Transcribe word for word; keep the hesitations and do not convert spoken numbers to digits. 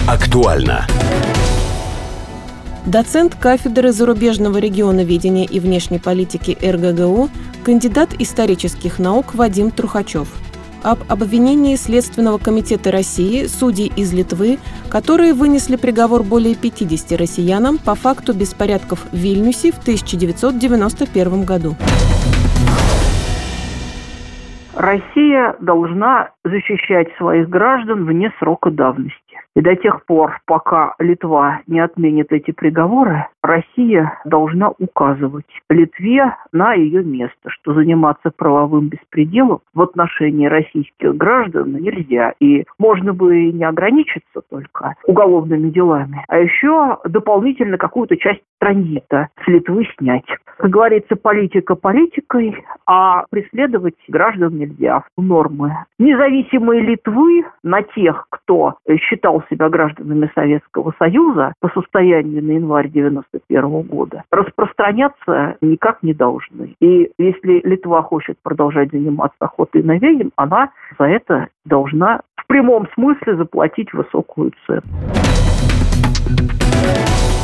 Актуально. Доцент кафедры зарубежного регионоведения и внешней политики эр гэ гэ у, кандидат исторических наук Вадим Трухачев. Об обвинении Следственного комитета России судей из Литвы, которые вынесли приговор более пятидесяти россиянам по факту беспорядков в Вильнюсе в тысяча девятьсот девяносто первом году. Россия должна защищать своих граждан вне срока давности. И до тех пор, пока Литва не отменит эти приговоры, Россия должна указывать Литве на ее место, что заниматься правовым беспределом в отношении российских граждан нельзя. И можно бы не ограничиться только уголовными делами, а еще дополнительно какую-то часть транзита с Литвы снять. Как говорится, политика политикой, а преследовать граждан нельзя. Нормы независимой Литвы на тех, кто считал себя гражданами Советского Союза по состоянию на январь девяносто первого года, распространяться никак не должны. И если Литва хочет продолжать заниматься охотой на ведьм, она за это должна в прямом смысле заплатить высокую цену.